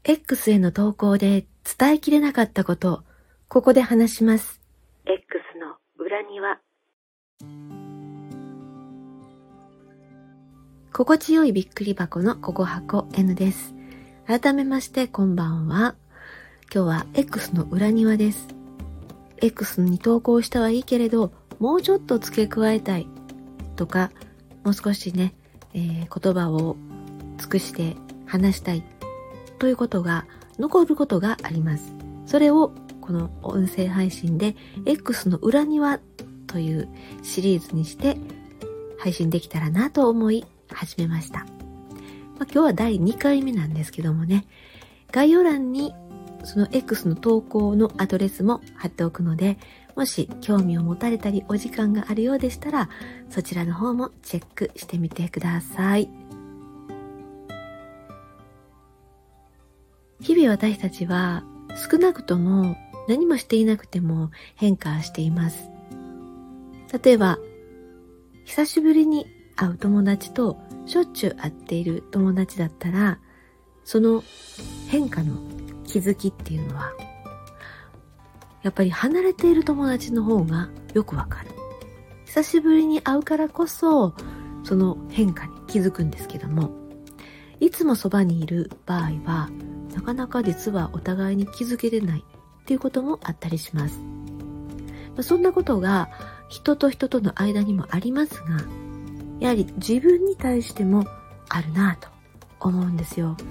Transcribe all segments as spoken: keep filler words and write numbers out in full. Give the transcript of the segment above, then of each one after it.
X への投稿で伝えきれなかったこと、ここで話します。X の裏庭。心地よいびっくり箱のココ箱 N です。改めましてこんばんは。今日は X の裏庭です。X に投稿したはいいけれど、もうちょっと付け加えたいとか、もう少しね、えー、言葉を尽くして話したいということが残ることがあります。それをこの音声配信で X の裏庭というシリーズにして配信できたらなと思い始めました。まあ、今日はだいにかいめなんですけどもね、概要欄にその X の投稿のアドレスも貼っておくので、もし興味を持たれたりお時間があるようでしたら、そちらの方もチェックしてみてください。日々私たちは少なくとも何もしていなくても変化しています。例えば、久しぶりに会う友達としょっちゅう会っている友達だったら、その変化の気づきっていうのは、やっぱり離れている友達の方がよくわかる。久しぶりに会うからこそ、その変化に気づくんですけども、いつもそばにいる場合は、なかなか実はお互いに気づけてないっていうこともあったりします。そんなことが人と人との間にもありますが、やはり自分に対してもあるなぁと思うんですよ。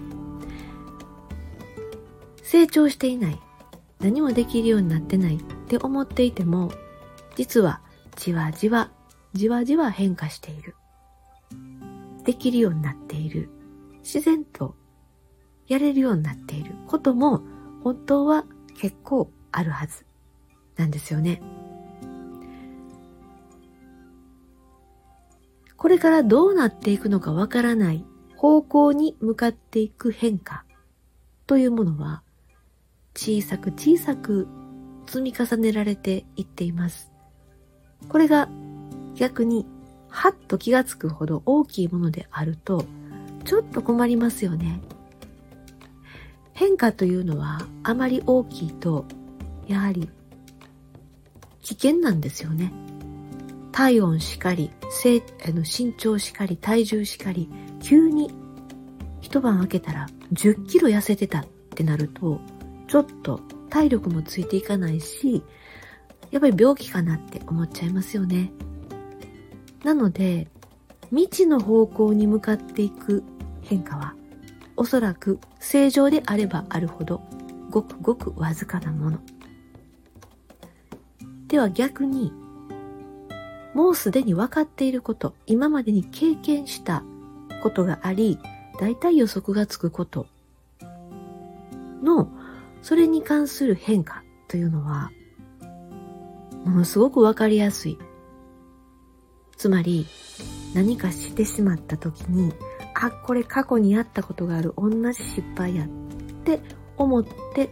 成長していない、何もできるようになってないって思っていても、実はじわじわ、じわじわ変化している。できるようになっている。自然とやれるようになっていることも本当は結構あるはずなんですよね。これからどうなっていくのかわからない方向に向かっていく変化というものは小さく小さく積み重ねられていっています。これが逆にはっと気がつくほど大きいものであるとちょっと困りますよね。変化というのはあまり大きいとやはり危険なんですよね。体温しかり、あの身長しかり、体重しかり、急に一晩空けたらじゅっキロ痩せてたってなると、ちょっと体力もついていかないし、やっぱり病気かなって思っちゃいますよね。なので、未知の方向に向かっていく変化は、おそらく正常であればあるほど、ごくごくわずかなもの。では逆に、もうすでに分かっていること、今までに経験したことがあり、だいたい予測がつくことの、それに関する変化というのは、ものすごく分かりやすい。つまり、何かしてしまった時に、あ、これ過去にやったことがある同じ失敗やって思って、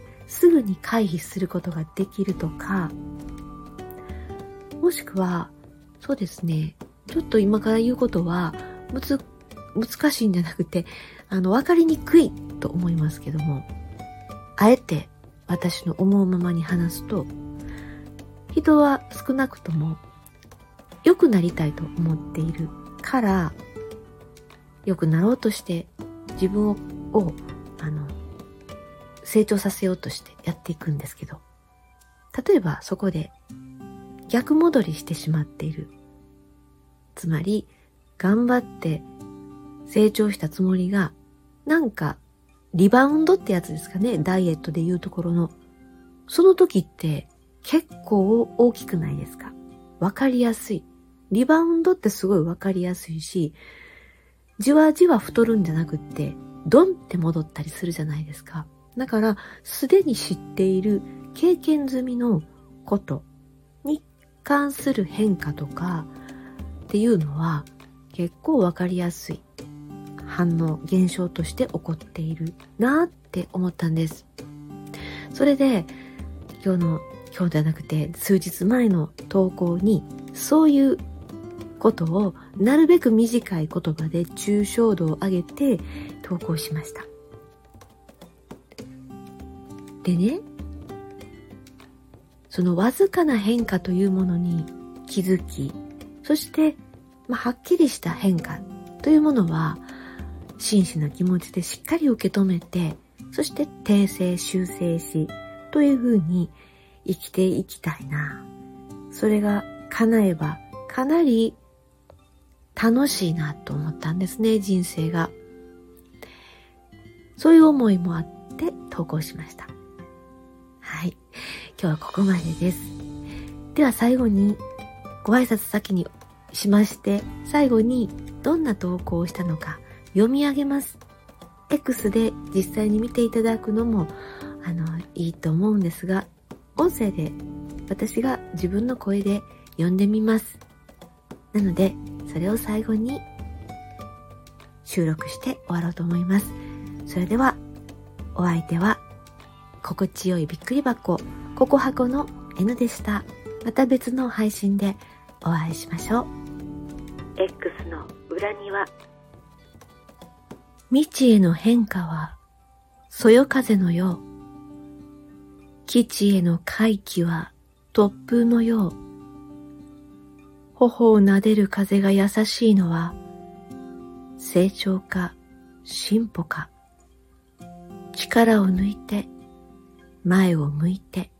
すぐに回避することができるとか、もしくは、そうですね。ちょっと今から言うことは、むつ、難しいんじゃなくて、あの、わかりにくいと思いますけども、あえて私の思うままに話すと、人は少なくとも良くなりたいと思っているから、良くなろうとして自分を、をあの、成長させようとしてやっていくんですけど、例えばそこで逆戻りしてしまっている。つまり、頑張って成長したつもりが、なんか、リバウンドってやつですかね、ダイエットでいうところの。その時って結構大きくないですか？わかりやすい。リバウンドってすごいわかりやすいし、じわじわ太るんじゃなくって、ドンって戻ったりするじゃないですか。だから、すでに知っている経験済みのことに関する変化とかっていうのは結構わかりやすい反応、現象として起こっているなって思ったんです。それで今日の、今日ではなくて数日前の投稿にそういうことをなるべく短い言葉で抽象度を上げて投稿しました。 でね、そのわずかな変化というものに気づき、そして、まあ、はっきりした変化というものは真摯な気持ちでしっかり受け止めて、そして訂正修正しというふうに生きていきたいな。それが叶えばかなり楽しいなと思ったんですね、人生が。そういう思いもあって投稿しました。はい。今日はここまでです。では最後にご挨拶先にしまして、最後にどんな投稿をしたのか読み上げます。X で実際に見ていただくのもあのいいと思うんですが、音声で私が自分の声で読んでみます。なのでそれを最後に収録して終わろうと思います。それではお相手は心地よいびっくり箱ココ箱の N でした。また別の配信でお会いしましょう。 X の裏庭。未知への変化はそよ風のよう、基地への回帰は突風のよう、頬を撫でる風が優しいのは成長か進歩か、力を抜いて前を向いて